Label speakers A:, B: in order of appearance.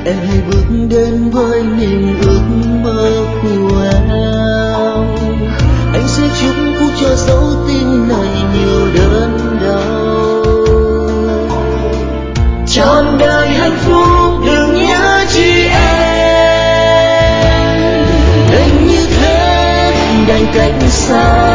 A: Em hãy bước đến với niềm ước mơ của em. Anh sẽ chúc phúc cho dấu tim này nhiều đớn đau. Trọn đời hạnh phúc đừng nhớ chi em. Anh như thế đành cách xa